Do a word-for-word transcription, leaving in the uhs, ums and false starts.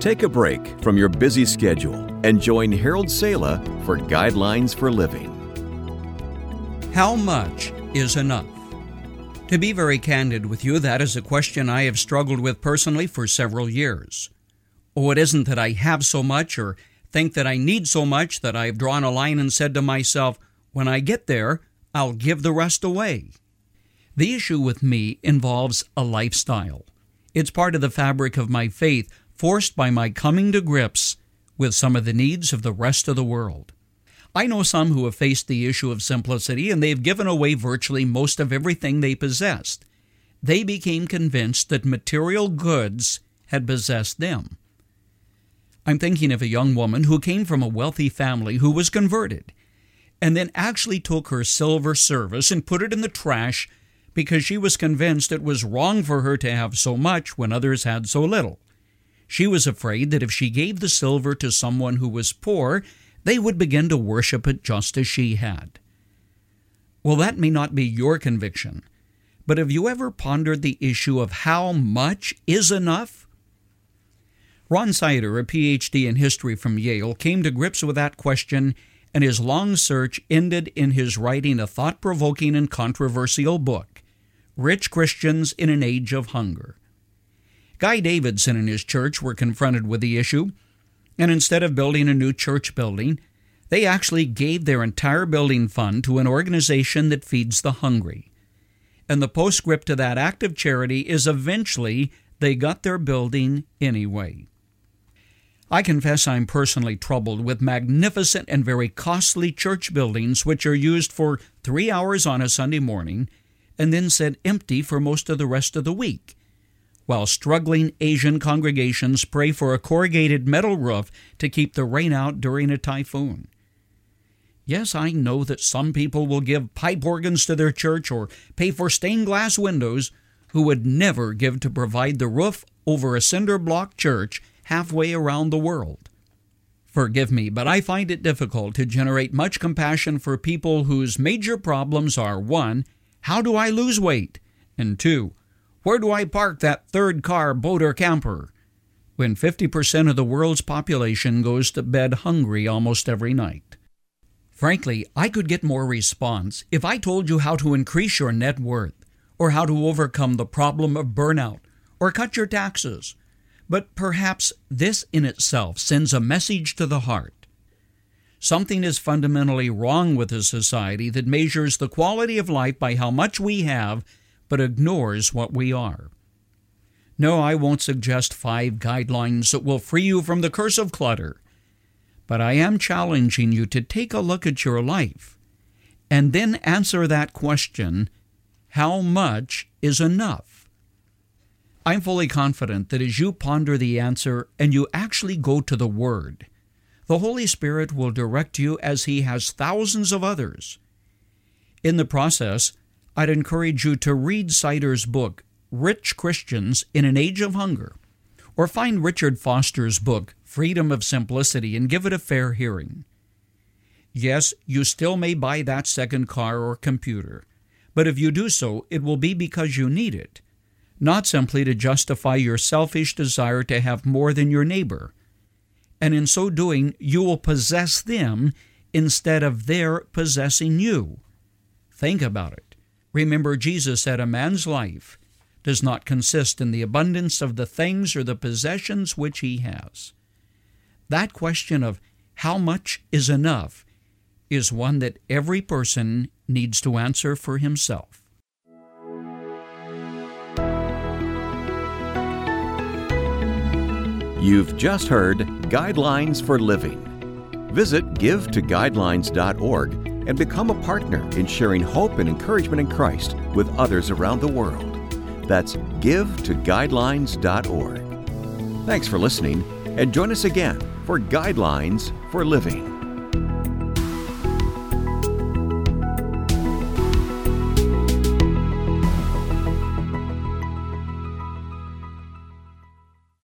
Take a break from your busy schedule and join Harold Sala for Guidelines for Living. How much is enough? To be very candid with you, that is a question I have struggled with personally for several years. Oh, it isn't that I have so much or think that I need so much that I've drawn a line and said to myself, when I get there, I'll give the rest away. The issue with me involves a lifestyle. It's part of the fabric of my faith, forced by my coming to grips with some of the needs of the rest of the world. I know some who have faced the issue of simplicity, and they've given away virtually most of everything they possessed. They became convinced that material goods had possessed them. I'm thinking of a young woman who came from a wealthy family who was converted, and then actually took her silver service and put it in the trash because she was convinced it was wrong for her to have so much when others had so little. She was afraid that if she gave the silver to someone who was poor, they would begin to worship it just as she had. Well, that may not be your conviction, but have you ever pondered the issue of how much is enough? Ron Sider, a P H D in history from Yale, came to grips with that question, and his long search ended in his writing a thought-provoking and controversial book, Rich Christians in an Age of Hunger. Guy Davidson and his church were confronted with the issue, and instead of building a new church building, they actually gave their entire building fund to an organization that feeds the hungry. And the postscript to that act of charity is eventually they got their building anyway. I confess I'm personally troubled with magnificent and very costly church buildings which are used for three hours on a Sunday morning and then sit empty for most of the rest of the week, while struggling Asian congregations pray for a corrugated metal roof to keep the rain out during a typhoon. Yes, I know that some people will give pipe organs to their church or pay for stained glass windows who would never give to provide the roof over a cinder block church halfway around the world. Forgive me, but I find it difficult to generate much compassion for people whose major problems are, one, how do I lose weight? And two, where do I park that third car, boat, or camper? When fifty percent of the world's population goes to bed hungry almost every night. Frankly, I could get more response if I told you how to increase your net worth, or how to overcome the problem of burnout, or cut your taxes. But perhaps this in itself sends a message to the heart. Something is fundamentally wrong with a society that measures the quality of life by how much we have, but ignores what we are. No, I won't suggest five guidelines that will free you from the curse of clutter, but I am challenging you to take a look at your life and then answer that question, how much is enough? I'm fully confident that as you ponder the answer and you actually go to the Word, the Holy Spirit will direct you as He has thousands of others. In the process, I'd encourage you to read Sider's book, Rich Christians in an Age of Hunger, or find Richard Foster's book, Freedom of Simplicity, and give it a fair hearing. Yes, you still may buy that second car or computer, but if you do so, it will be because you need it, not simply to justify your selfish desire to have more than your neighbor. And in so doing, you will possess them instead of their possessing you. Think about it. Remember, Jesus said a man's life does not consist in the abundance of the things or the possessions which he has. That question of how much is enough is one that every person needs to answer for himself. You've just heard Guidelines for Living. Visit give to guidelines dot org and become a partner in sharing hope and encouragement in Christ with others around the world. That's give to guidelines dot org. Thanks for listening, and join us again for Guidelines for Living.